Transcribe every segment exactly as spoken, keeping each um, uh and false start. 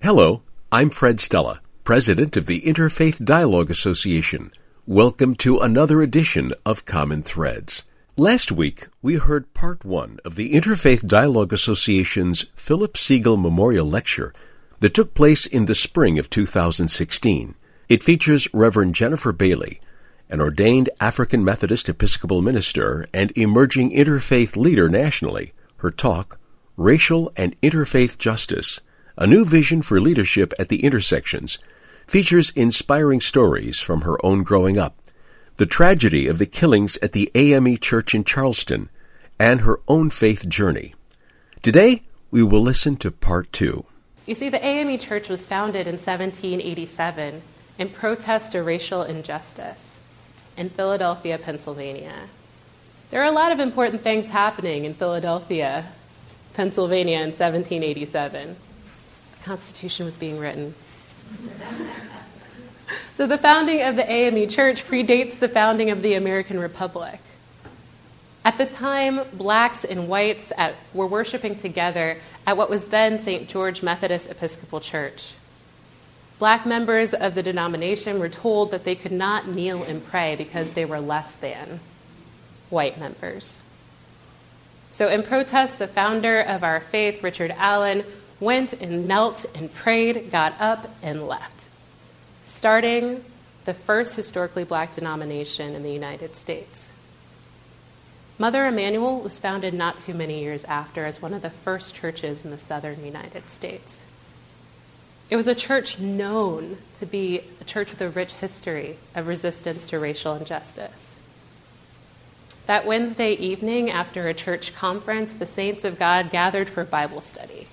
Hello, I'm Fred Stella, President of the Interfaith Dialogue Association. Welcome to another edition of Common Threads. Last week, we heard part one of the Interfaith Dialogue Association's Philip Segal Memorial Lecture that took place in the spring of two thousand sixteen. It features Reverend Jennifer Bailey, an ordained African Methodist Episcopal minister and emerging interfaith leader nationally. Her talk, Racial and Interfaith Justice, A New Vision for Leadership at the Intersections, features inspiring stories from her own growing up, the tragedy of the killings at the A M E Church in Charleston, and her own faith journey. Today, we will listen to part two. You see, the A M E Church was founded in seventeen eighty-seven in protest to racial injustice in Philadelphia, Pennsylvania. There are a lot of important things happening in Philadelphia, Pennsylvania in seventeen eighty-seven. The Constitution was being written. So the founding of the A M E Church predates the founding of the American Republic. At the time, blacks and whites at, were worshiping together at what was then Saint George Methodist Episcopal Church. Black members of the denomination were told that they could not kneel and pray because they were less than white members. So in protest, the founder of our faith, Richard Allen, went and knelt and prayed, got up, and left, starting the first historically black denomination in the United States. Mother Emanuel was founded not too many years after as one of the first churches in the southern United States. It was a church known to be a church with a rich history of resistance to racial injustice. That Wednesday evening, after a church conference, the saints of God gathered for Bible study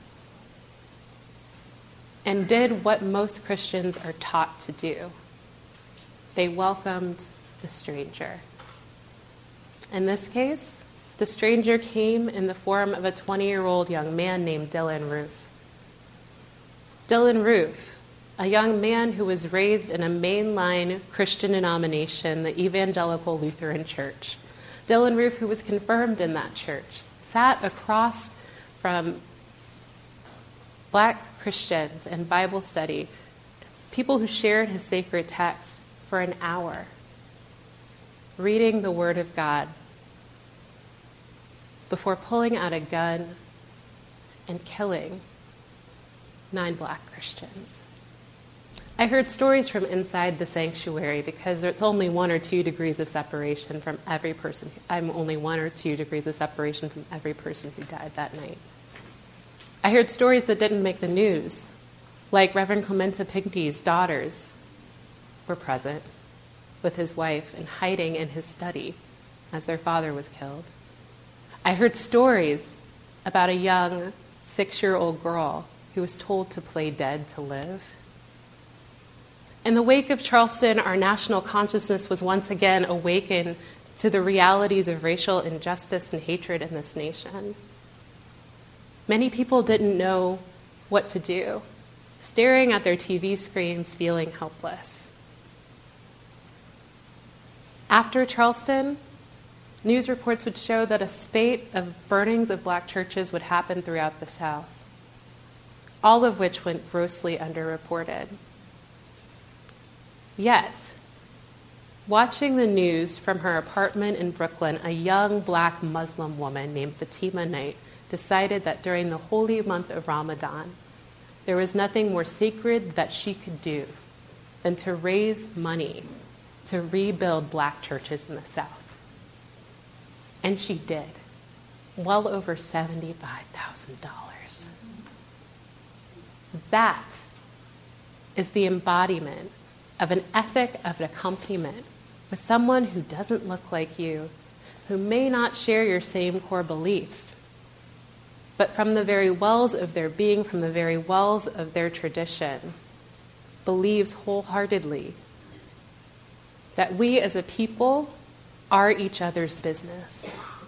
and did what most Christians are taught to do. They welcomed the stranger. In this case, the stranger came in the form of a twenty-year-old young man named Dylann Roof. Dylann Roof, a young man who was raised in a mainline Christian denomination, the Evangelical Lutheran Church. Dylann Roof, who was confirmed in that church, sat across from black Christians in Bible study, people who shared his sacred text for an hour, reading the Word of God, before pulling out a gun and killing nine black Christians. I heard stories from inside the sanctuary because it's only one or two degrees of separation from every person. I'm only one or two degrees of separation from every person who died that night. I heard stories that didn't make the news, like Reverend Clementa Pinckney's daughters were present with his wife and hiding in his study as their father was killed. I heard stories about a young six-year-old girl who was told to play dead to live. In the wake of Charleston, our national consciousness was once again awakened to the realities of racial injustice and hatred in this nation. Many people didn't know what to do, staring at their T V screens, feeling helpless. After Charleston, news reports would show that a spate of burnings of black churches would happen throughout the South, all of which went grossly underreported. Yet, watching the news from her apartment in Brooklyn, a young black Muslim woman named Fatima Knight decided that during the holy month of Ramadan, there was nothing more sacred that she could do than to raise money to rebuild black churches in the South. And she did, well over seventy-five thousand dollars. That is the embodiment of an ethic of accompaniment with someone who doesn't look like you, who may not share your same core beliefs, but from the very wells of their being, from the very wells of their tradition, believes wholeheartedly that we as a people are each other's business.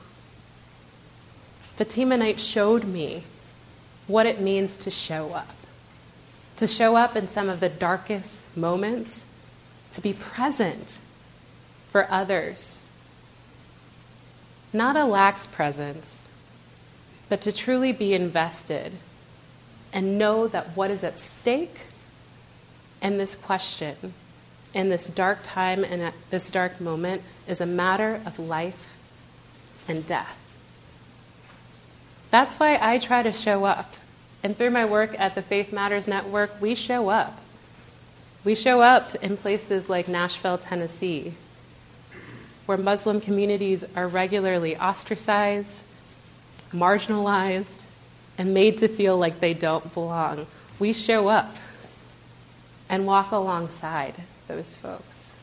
Fatima Knight showed me what it means to show up. To show up in some of the darkest moments, to be present for others. Not a lax presence, but to truly be invested and know that what is at stake in this question, in this dark time and at this dark moment, is a matter of life and death. That's why I try to show up. And through my work at the Faith Matters Network, we show up. We show up in places like Nashville, Tennessee, where Muslim communities are regularly ostracized, marginalized, and made to feel like they don't belong. We show up and walk alongside those folks.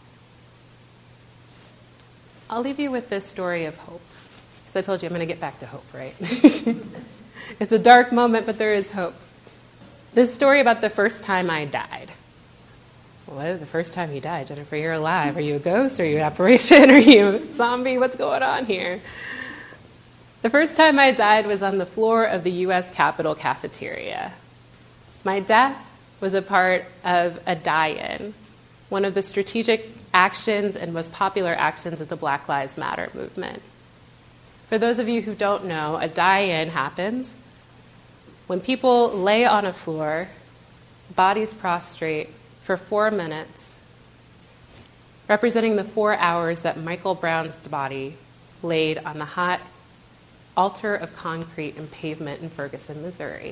I'll leave you with this story of hope. Because I told you I'm going to get back to hope, right? It's a dark moment, but there is hope. This story about the first time I died. What? The first time you died, Jennifer, you're alive. Are you a ghost? Are you an apparition? Are you a zombie? What's going on here? The first time I died was on the floor of the U S Capitol cafeteria. My death was a part of a die-in, one of the strategic actions and most popular actions of the Black Lives Matter movement. For those of you who don't know, a die-in happens when people lay on a floor, bodies prostrate, for four minutes, representing the four hours that Michael Brown's body laid on the hot altar of concrete and pavement in Ferguson, Missouri.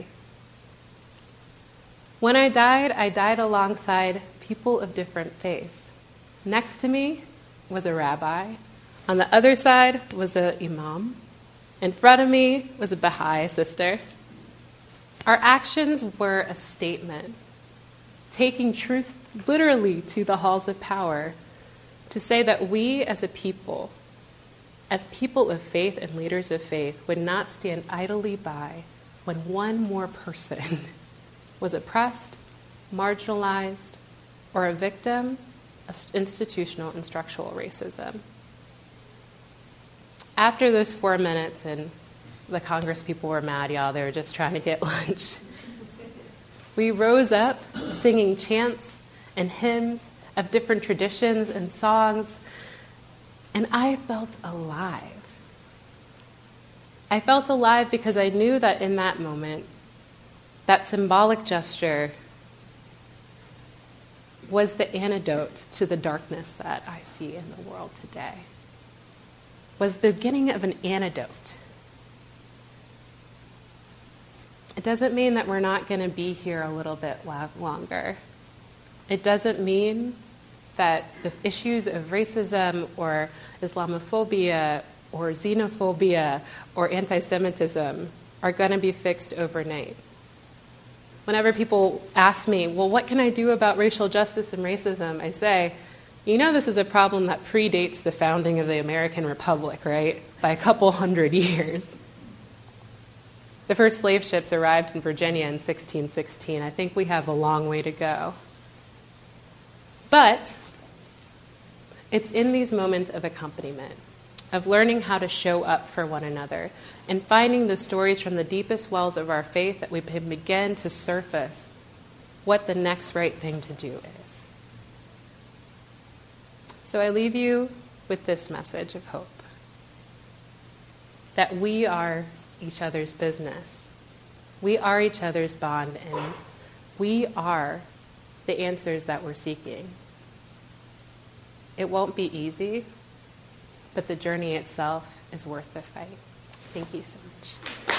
When I died, I died alongside people of different faiths. Next to me was a rabbi. On the other side was an imam. In front of me was a Baha'i sister. Our actions were a statement, taking truth literally to the halls of power to say that we as a people, as people of faith and leaders of faith, would not stand idly by when one more person was oppressed, marginalized, or a victim of institutional and structural racism. After those four minutes, and the Congress people were mad, y'all, they were just trying to get lunch, we rose up singing chants and hymns of different traditions and songs, and I felt alive. I felt alive because I knew that in that moment, that symbolic gesture was the antidote to the darkness that I see in the world today, was the beginning of an antidote. It doesn't mean that we're not going to be here a little bit longer. It doesn't mean that the issues of racism or Islamophobia or xenophobia or anti-Semitism are going to be fixed overnight. Whenever people ask me, well, what can I do about racial justice and racism? I say, you know this is a problem that predates the founding of the American Republic, right? By a couple hundred years. The first slave ships arrived in Virginia in sixteen sixteen. I think we have a long way to go. But it's in these moments of accompaniment, of learning how to show up for one another, and finding the stories from the deepest wells of our faith that we can begin to surface what the next right thing to do is. So I leave you with this message of hope, that we are each other's business. We are each other's bond, and we are the answers that we're seeking. It won't be easy, but the journey itself is worth the fight. Thank you so much.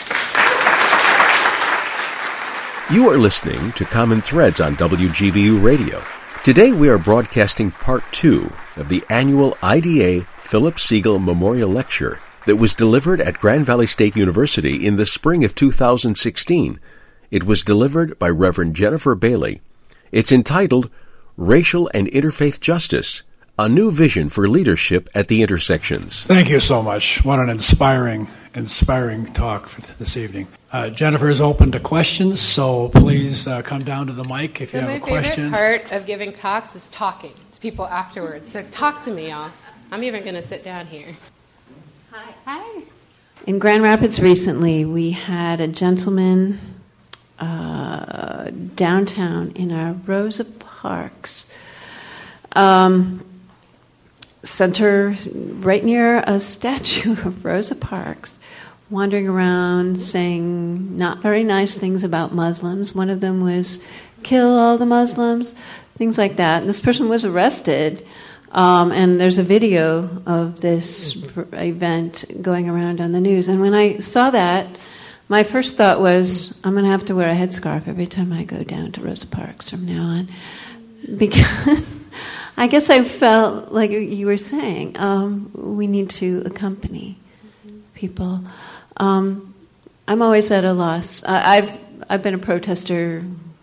You are listening to Common Threads on W G V U Radio. Today we are broadcasting part two of the annual I D A Philip Siegel Memorial Lecture that was delivered at Grand Valley State University in the spring of two thousand sixteen. It was delivered by Reverend Jennifer Bailey. It's entitled Racial and Interfaith Justice, a New Vision for Leadership at the Intersections. Thank you so much. What an inspiring, inspiring talk for this evening. Uh, Jennifer is open to questions, so please uh, come down to the mic if so you have a question. My favorite part of giving talks is talking to people afterwards. So talk to me, y'all. I'm even going to sit down here. Hi. Hi. In Grand Rapids recently, we had a gentleman uh, downtown in our Rosa Parks um, center, right near a statue of Rosa Parks, wandering around saying not very nice things about Muslims. One of them was, kill all the Muslims, things like that. And this person was arrested, um, and there's a video of this event going around on the news. And when I saw that, my first thought was, I'm going to have to wear a headscarf every time I go down to Rosa Parks from now on. Because I guess I felt, like you were saying, um, we need to accompany people. Um, I'm always at a loss. I, I've I've been a protester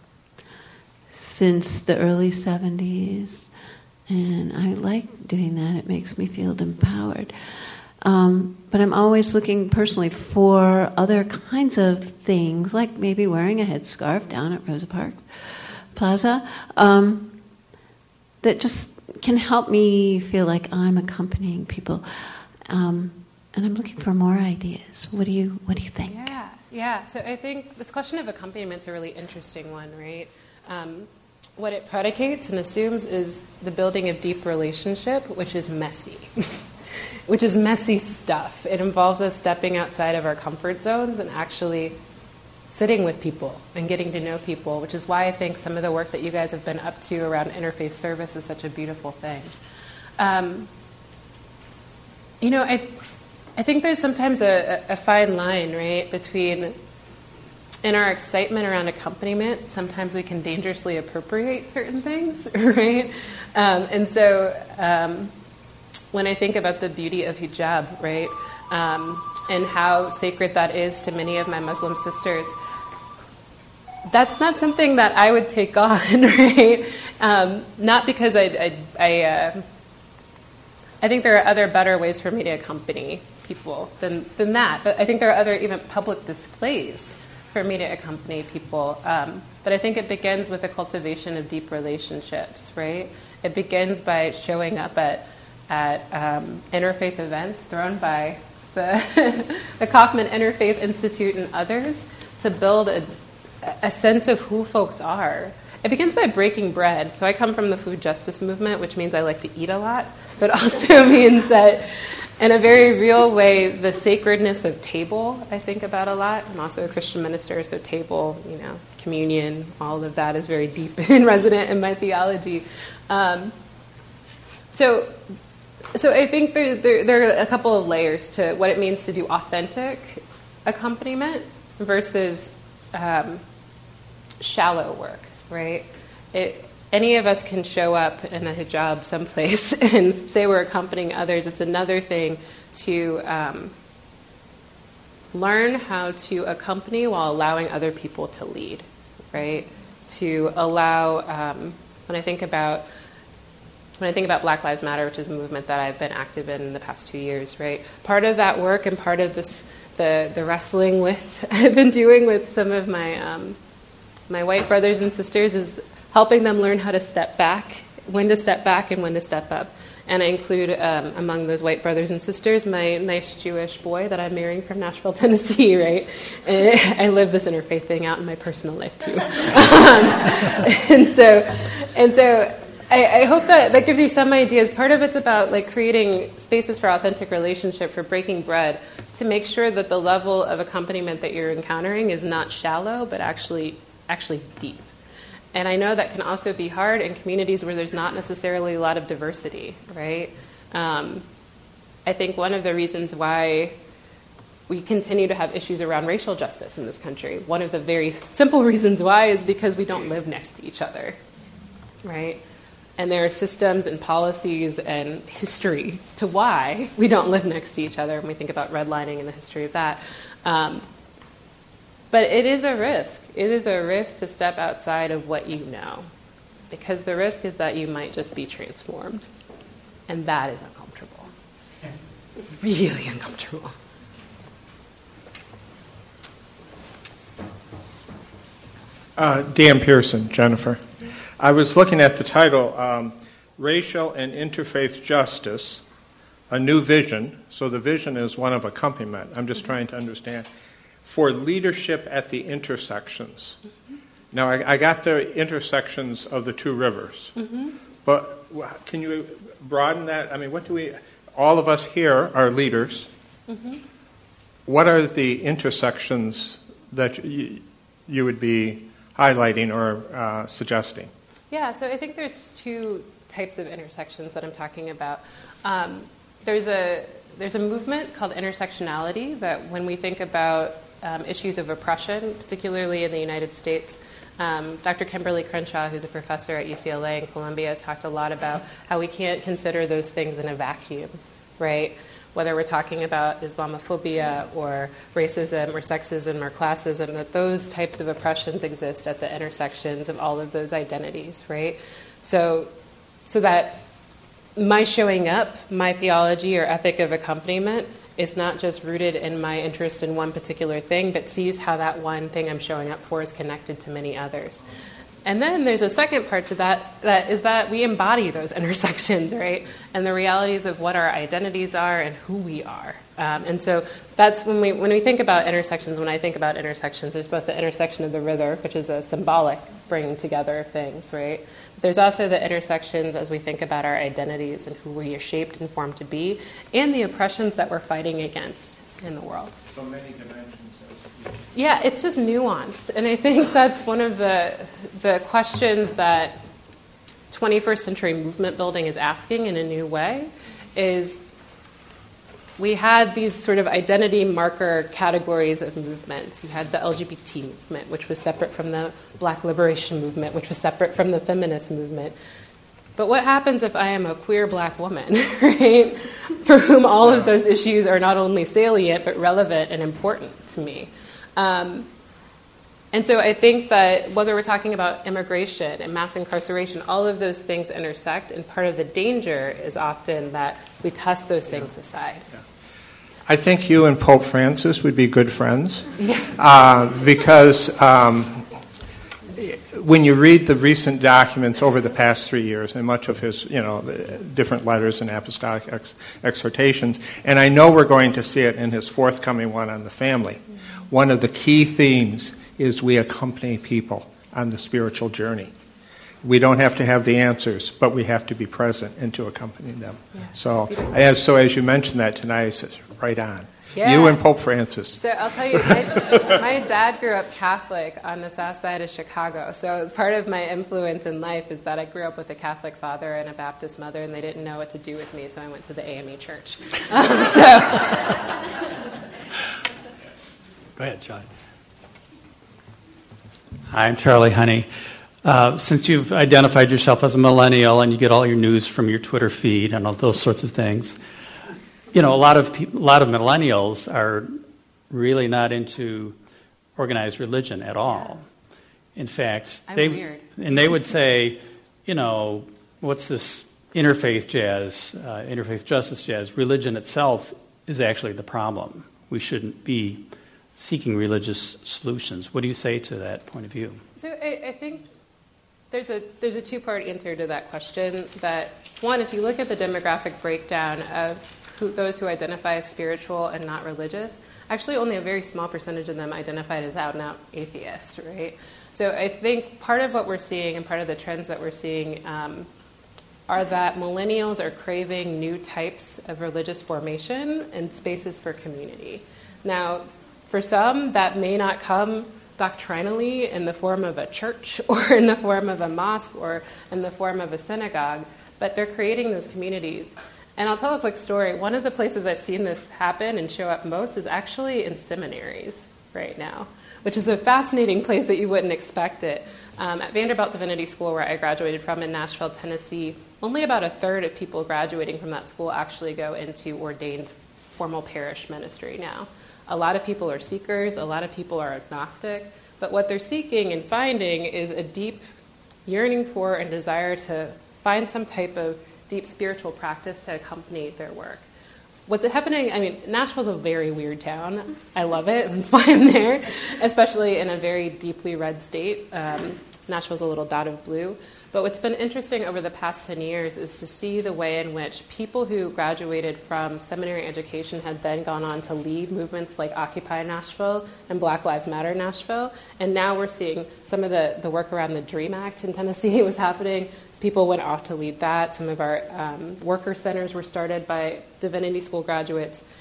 since the early seventies, and I like doing that. It makes me feel empowered. Um, but I'm always looking personally for other kinds of things, like maybe wearing a headscarf down at Rosa Parks Plaza, um, that just can help me feel like I'm accompanying people. Um, and I'm looking for more ideas. What do you What do you think? Yeah, yeah. So I think this question of accompaniment is a really interesting one, right? Um, what it predicates and assumes is the building of deep relationship, which is messy. which is messy stuff. It involves us stepping outside of our comfort zones and actually sitting with people and getting to know people, which is why I think some of the work that you guys have been up to around interfaith service is such a beautiful thing. Um, you know, I, I think there's sometimes a, a fine line, right, between in our excitement around accompaniment, sometimes we can dangerously appropriate certain things, right? Um, and so... Um, When I think about the beauty of hijab, right, um, and how sacred that is to many of my Muslim sisters, that's not something that I would take on, right? Um, not because I, I, I, uh, I think there are other better ways for me to accompany people than, than that. But I think there are other even public displays for me to accompany people. Um, but I think it begins with the cultivation of deep relationships, right? It begins by showing up at at um, interfaith events thrown by the, the Kaufman Interfaith Institute and others to build a, a sense of who folks are. It begins by breaking bread. So I come from the food justice movement, which means I like to eat a lot, but also means that in a very real way, the sacredness of table I think about a lot. I'm also a Christian minister, so table, you know, communion, all of that is very deep and resident in my theology. Um, so So I think there, there, there are a couple of layers to what it means to do authentic accompaniment versus um, shallow work, right? It, any of us can show up in a hijab someplace and say we're accompanying others. It's another thing to um, learn how to accompany while allowing other people to lead, right? To allow, um, when I think about When I think about Black Lives Matter, which is a movement that I've been active in in the past two years, right? Part of that work and part of this, the the wrestling with I've been doing with some of my um, my white brothers and sisters is helping them learn how to step back, when to step back and when to step up. And I include um, among those white brothers and sisters my nice Jewish boy that I'm marrying from Nashville, Tennessee, right? And I live this interfaith thing out in my personal life too, um, and so and so. I, I hope that that gives you some ideas. Part of it's about like creating spaces for authentic relationship, for breaking bread, to make sure that the level of accompaniment that you're encountering is not shallow, but actually actually deep. And I know that can also be hard in communities where there's not necessarily a lot of diversity, right? Um, I think one of the reasons why we continue to have issues around racial justice in this country, one of the very simple reasons why is because we don't live next to each other, right? And there are systems and policies and history to why we don't live next to each other when we think about redlining and the history of that. Um, but it is a risk. It is a risk to step outside of what you know, because the risk is that you might just be transformed. And that is uncomfortable. Really uncomfortable. Uh, Dan Pearson, Jennifer. I was looking at the title, um, Racial and Interfaith Justice, A New Vision. So the vision is one of accompaniment. I'm just trying to understand. For leadership at the intersections. Mm-hmm. Now, I, I got the intersections of the two rivers. Mm-hmm. But can you broaden that? I mean, what do we... All of us here are leaders. Mm-hmm. what are the intersections that you, you would be highlighting or uh, suggesting? Yeah, so I think there's two types of intersections that I'm talking about. Um, there's a there's a movement called intersectionality that when we think about um, issues of oppression, particularly in the United States, um, Doctor Kimberly Crenshaw, who's a professor at U C L A and Columbia, has talked a lot about how we can't consider those things in a vacuum, right? Whether we're talking about Islamophobia or racism or sexism or classism, that those types of oppressions exist at the intersections of all of those identities, right? So, so that my showing up, my theology or ethic of accompaniment is not just rooted in my interest in one particular thing, but sees how that one thing I'm showing up for is connected to many others. And then there's a second part to that, that is that we embody those intersections, right? And the realities of what our identities are and who we are. Um, and so that's when we when we think about intersections, when I think about intersections, there's both the intersection of the river, which is a symbolic bringing together of things, right? There's also the intersections as we think about our identities and who we are shaped and formed to be, and the oppressions that we're fighting against in the world. So many dimensions. Yeah, it's just nuanced. And I think that's one of the the questions that twenty-first century movement building is asking in a new way is we had these sort of identity marker categories of movements. You had the L G B T movement, which was separate from the Black liberation movement, which was separate from the feminist movement. But what happens if I am a queer Black woman, right, for whom all of those issues are not only salient but relevant and important to me? Um, and so I think that whether we're talking about immigration and mass incarceration, all of those things intersect, and part of the danger is often that we toss those things aside. Yeah. I think you and Pope Francis would be good friends uh, because um, when you read the recent documents over the past three years and much of his, you know, different letters and apostolic ex- exhortations, and I know we're going to see it in his forthcoming one on the family, one of the key themes is we accompany people on the spiritual journey. We don't have to have the answers, but we have to be present and to accompany them. Yeah, so, as so as you mentioned that tonight, it's just right on. Yeah. You and Pope Francis. So I'll tell you, my, my dad grew up Catholic on the south side of Chicago. So part of my influence in life is that I grew up with a Catholic father and a Baptist mother, and they didn't know what to do with me, so I went to the A M E church. Um, so. Go ahead, John. Hi, I'm Charlie Honey. Uh, since you've identified yourself as a millennial and you get all your news from your Twitter feed and all those sorts of things, you know, a lot of pe- a lot of millennials are really not into organized religion at all. In fact, I'm they weird. and they would say, you know, what's this interfaith jazz, uh, interfaith justice jazz? Religion itself is actually the problem. We shouldn't be seeking religious solutions. What do you say to that point of view? So I, I think there's a there's a two-part answer to that question. That one, if you look at the demographic breakdown of who, those who identify as spiritual and not religious, actually only a very small percentage of them identified as out-and-out atheists, right? So I think part of what we're seeing and part of the trends that we're seeing um, are that millennials are craving new types of religious formation and spaces for community. Now, for some, that may not come doctrinally in the form of a church or in the form of a mosque or in the form of a synagogue, but they're creating those communities. And I'll tell a quick story. One of the places I've seen this happen and show up most is actually in seminaries right now, which is a fascinating place that you wouldn't expect it. Um, at Vanderbilt Divinity School, where I graduated from in Nashville, Tennessee, only about a third of people graduating from that school actually go into ordained formal parish ministry now. A lot of people are seekers, a lot of people are agnostic, but what they're seeking and finding is a deep yearning for and desire to find some type of deep spiritual practice to accompany their work. What's happening, I mean, Nashville's a very weird town. I love it, that's why I'm there, especially in a very deeply red state. Um, Nashville's a little dot of blue. But what's been interesting over the past ten years is to see the way in which people who graduated from seminary education had then gone on to lead movements like Occupy Nashville and Black Lives Matter Nashville. And now we're seeing some of the, the work around the DREAM Act in Tennessee was happening. People went off to lead that. Some of our um, worker centers were started by Divinity School graduates.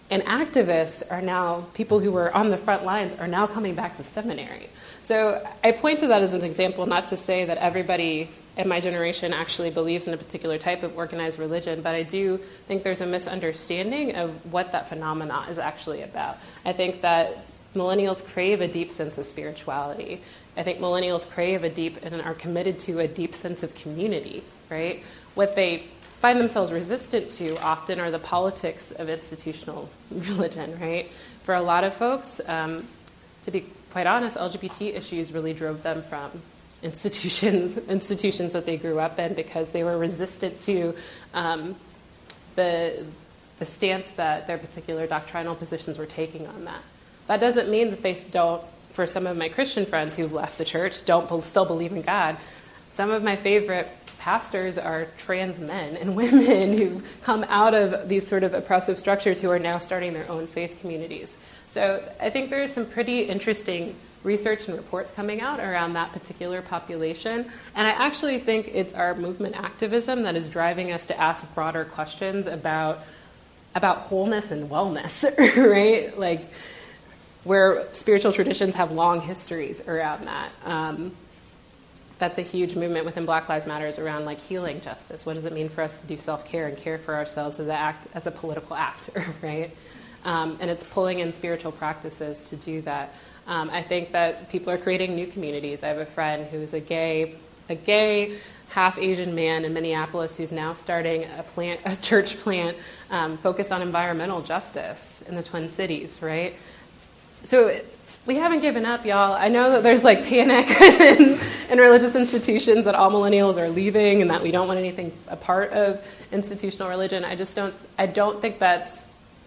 And activists are now, people who were on the front lines are now coming back to seminary. So I point to that as an example, not to say that everybody in my generation actually believes in a particular type of organized religion, but I do think there's a misunderstanding of what that phenomena is actually about. I think that millennials crave a deep sense of spirituality. I think millennials crave a deep and are committed to a deep sense of community, right? What they find themselves resistant to often are the politics of institutional religion, right? For a lot of folks, um, to be quite honest, L G B T issues really drove them from institutions institutions that they grew up in because they were resistant to um, the, the stance that their particular doctrinal positions were taking on that. That doesn't mean that they don't, for some of my Christian friends who've left the church, don't still believe in God. Some of my favorite pastors are trans men and women who come out of these sort of oppressive structures who are now starting their own faith communities. So I think there's some pretty interesting research and reports coming out around that particular population. And I actually think it's our movement activism that is driving us to ask broader questions about, about wholeness and wellness, right? Like, where spiritual traditions have long histories around that. Um, that's a huge movement within Black Lives Matter around like healing justice. What does it mean for us to do self-care and care for ourselves as, a act, as a political act, right? Um, and it's pulling in spiritual practices to do that. Um, I think that people are creating new communities. I have a friend who's a gay, a gay, half Asian man in Minneapolis who's now starting a plant, a church plant um, focused on environmental justice in the Twin Cities, right? So we haven't given up, y'all. I know that there's like panic in, in religious institutions that all millennials are leaving and that we don't want anything a part of institutional religion. I just don't, I don't think that's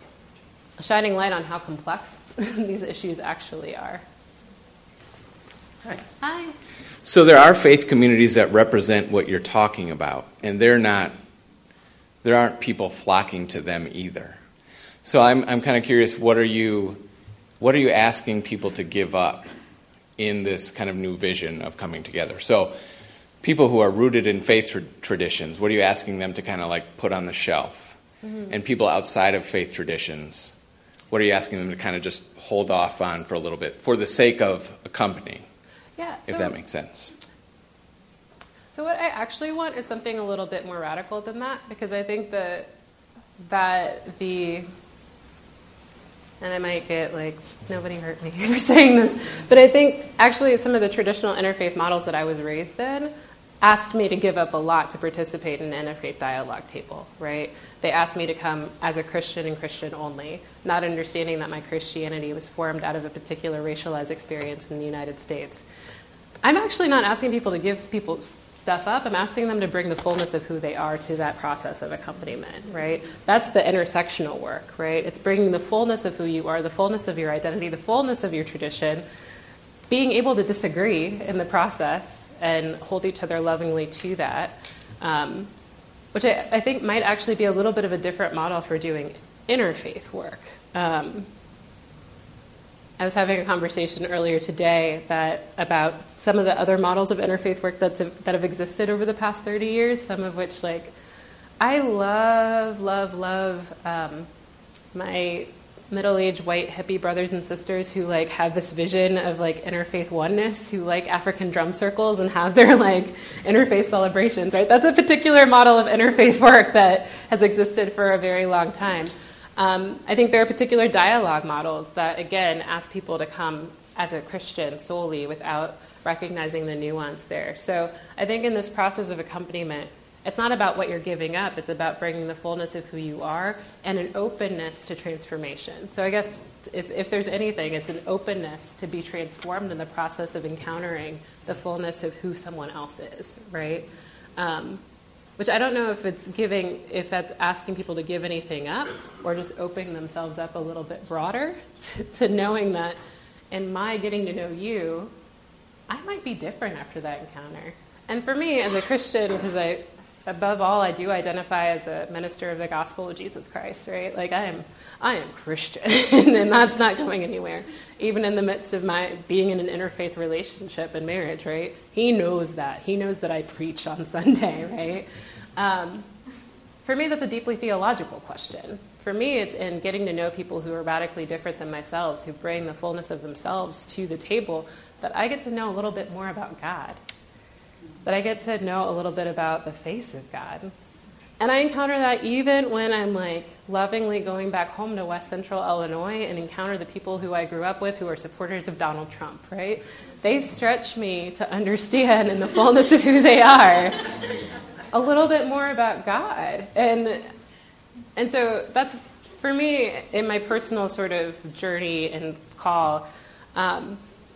a shining light on how complex these issues actually are. Hi. Hi. So there are faith communities that represent what you're talking about, and they're not, there aren't people flocking to them either. So I'm I'm kind of curious, what are you what are you asking people to give up in this kind of new vision of coming together? So people who are rooted in faith tra- traditions, what are you asking them to kind of like put on the shelf? Mm-hmm. And people outside of faith traditions, what are you asking them to kind of just hold off on for a little bit for the sake of a company? Yeah, if so, that makes sense. So what I actually want is something a little bit more radical than that, because I think that that the, and I might get like, nobody hurt me for saying this, but I think actually some of the traditional interfaith models that I was raised in asked me to give up a lot to participate in an interfaith dialogue table, right? They asked me to come as a Christian and Christian only, not understanding that my Christianity was formed out of a particular racialized experience in the United States. I'm actually not asking people to give people stuff up. I'm asking them to bring the fullness of who they are to that process of accompaniment, right? That's the intersectional work, right? It's bringing the fullness of who you are, the fullness of your identity, the fullness of your tradition, being able to disagree in the process and hold each other lovingly to that, um, which I, I think might actually be a little bit of a different model for doing interfaith work. Um, I was having a conversation earlier today that about some of the other models of interfaith work that's, that have existed over the past thirty years, some of which, like, I love, love, love um, my middle-aged white hippie brothers and sisters who, like, have this vision of, like, interfaith oneness, who like African drum circles and have their, like, interfaith celebrations, right? That's a particular model of interfaith work that has existed for a very long time. Um, I think there are particular dialogue models that, again, ask people to come as a Christian solely without recognizing the nuance there. So I think in this process of accompaniment, it's not about what you're giving up. It's about bringing the fullness of who you are and an openness to transformation. So I guess if, if there's anything, it's an openness to be transformed in the process of encountering the fullness of who someone else is, right? Um, Which I don't know if it's giving, if that's asking people to give anything up or just opening themselves up a little bit broader to, to knowing that in my getting to know you, I might be different after that encounter. And for me, as a Christian, because I, above all, I do identify as a minister of the gospel of Jesus Christ, right? Like I am, I am Christian, and that's not going anywhere. Even in the midst of my being in an interfaith relationship and marriage, right? He knows that. He knows that I preach on Sunday, right? Um, for me, that's a deeply theological question. for me, it's in getting to know people who are radically different than myself, who bring the fullness of themselves to the table, that I get to know a little bit more about God, that I get to know a little bit about the face of God. And I encounter that even when I'm like lovingly going back home to West Central Illinois and encounter the people who I grew up with who are supporters of Donald Trump, right? They stretch me to understand in the fullness of who they are a little bit more about God. And and so that's, for me, in my personal sort of journey and call, um,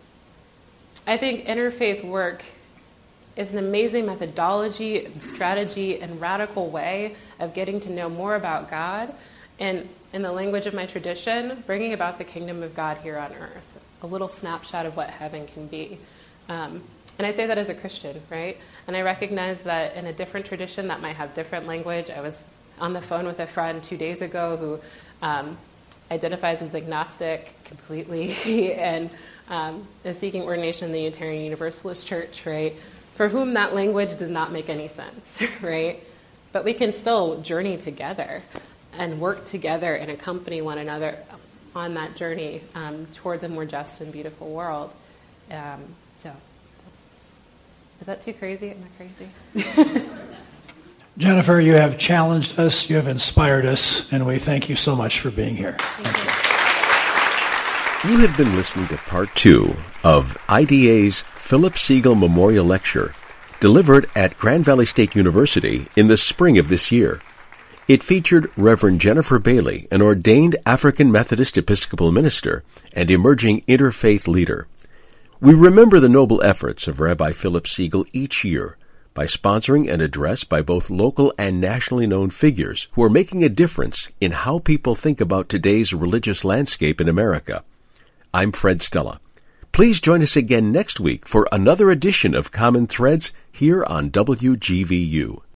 I think interfaith work is an amazing methodology and strategy and radical way of getting to know more about God and, in the language of my tradition, bringing about the kingdom of God here on earth, a little snapshot of what heaven can be. Um, and I say that as a Christian, right? And I recognize that in a different tradition that might have different language. I was on the phone with a friend two days ago who um, identifies as agnostic completely and um, is seeking ordination in the Unitarian Universalist Church, right? For whom that language does not make any sense, right? But we can still journey together and work together and accompany one another on that journey um, towards a more just and beautiful world. Um, so, that's, is that too crazy? Am I crazy? Jennifer, you have challenged us, you have inspired us, and we thank you so much for being here. Thank you. You have been listening to part two of I D A's Philip Siegel Memorial Lecture, delivered at Grand Valley State University in the spring of this year. It featured Reverend Jennifer Bailey, an ordained African Methodist Episcopal minister and emerging interfaith leader. We remember the noble efforts of Rabbi Philip Siegel each year by sponsoring an address by both local and nationally known figures who are making a difference in how people think about today's religious landscape in America. I'm Fred Stella. Please join us again next week for another edition of Common Threads here on W G V U.